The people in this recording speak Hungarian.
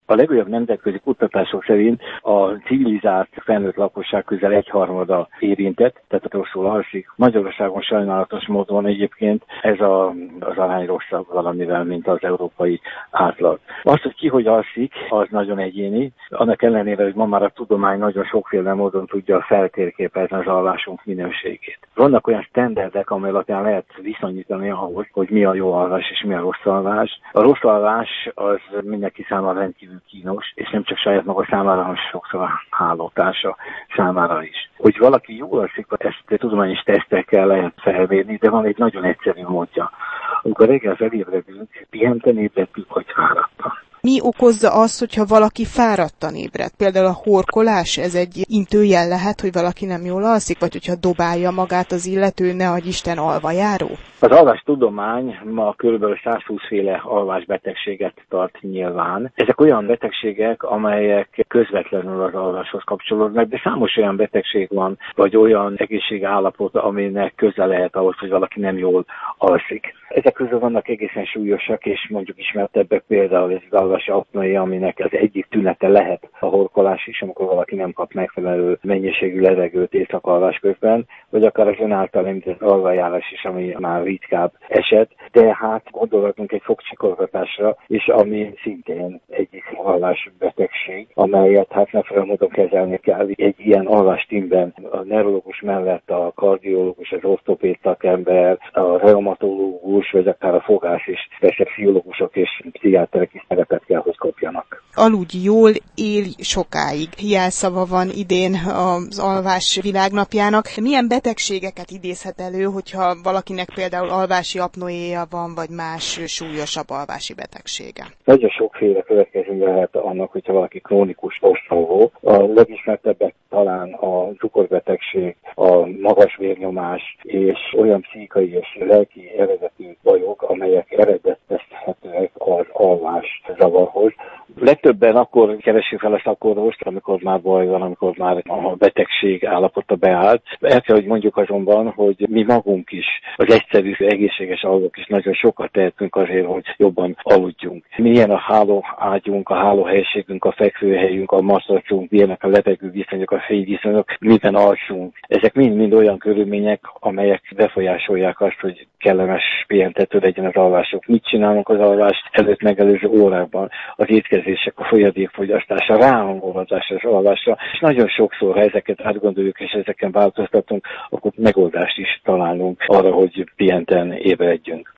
A legújabb nemzetközi kutatások szerint a civilizált felnőtt lakosság közel egyharmada érintett, tehát rosszul alszik. Magyarországon sajnálatos módon egyébként ez az arány rosszabb valamivel, mint az európai átlag. Az, hogy ki hogy alszik, az nagyon egyéni. Annak ellenére, hogy ma már a tudomány nagyon sokféle módon tudja feltérképezni az alvásunk minőségét. Vannak olyan standardek, amely alapján lehet viszonyítani ahhoz, hogy mi a jó alvás és mi a rossz alvás. A rossz alvás az mindenki számára rendkívül kínos, és nem csak saját maga számára, hanem sokszor a hálótársa számára is. Hogy valaki jól alszik, ezt tudományos tesztekkel lehet felmérni, de van egy nagyon egyszerű módja. Amikor reggel felébredünk, pihenten ébredtünk, hogy fáradtan. Mi okozza azt, hogyha valaki fáradtan ébred? Például a horkolás, ez egy intőjel lehet, hogy valaki nem jól alszik, vagy hogyha dobálja magát az illető, ne adj Isten, alvajáró? Az alvástudomány ma kb. 120 féle alvásbetegséget tart nyilván. Ezek olyan betegségek, amelyek közvetlenül az alváshoz kapcsolódnak, de számos olyan betegség van, vagy olyan egészségállapot, aminek köze lehet ahhoz, hogy valaki nem jól alszik. Ezek közül vannak egészen súlyosak, és mondjuk ismertebbek, például ez az alvási apnoea, aminek az egyik tünete lehet a horkolás is, amikor valaki nem kap megfelelő mennyiségű levegőt éjszakalvás közben, vagy akár az ön által említett alvajárás is, ami már ritkább eset, de hát gondolhatunk egy fogcsikorgatásra, és ami szintén egyik alvásbetegség, amelyet hát megfelelő módon kezelni kell. Egy ilyen alvásteamben a neurológus mellett a kardiológus, az ortopéd szakember, a reumatológus, vagy akár a fogász is, persze pszichológusok és pszichiáterek is szerepet kell, hogy kapjanak. Aludj jól, élj sokáig. Jelszava van idén az alvás világnapjának. Milyen betegségeket idézhet elő, hogyha valakinek például alvási apnoéja van, vagy más súlyosabb alvási betegsége? Nagyon sokféle következménye lehet annak, hogyha valaki krónikus rosszalvó. A legismertebbek talán a cukorbetegség, a magas vérnyomás és olyan pszichikai és lelki eredetű bajok, amelyek eredetezhetőek az alvás zavarhoz. Legtöbben akkor keresik fel a szakorvost, amikor már baj van, amikor már a betegség állapota beállt. El kell, hogy mondjuk azonban, hogy mi magunk is, az egyszerű, egészséges alvók is nagyon sokat tehetünk azért, hogy jobban aludjunk. Milyen a hálóágyunk, a hálóhelyiségünk, a fekvőhelyünk, a matracunk, milyenek a levegő viszonyok, a fényviszonyok, miben alszunk. Ezek mind-mind olyan körülmények, amelyek befolyásolják azt, hogy kellemes pihentető legyen az alvások. Mit csinálunk az alvás előtt megelőző órában? Az étkezések, a folyadékfogyasztása, ráhangolódás az alvásra. És nagyon sokszor, ha ezeket átgondoljuk és ezeken változtatunk, akkor megoldást is találunk arra, hogy pihenten ébredjünk.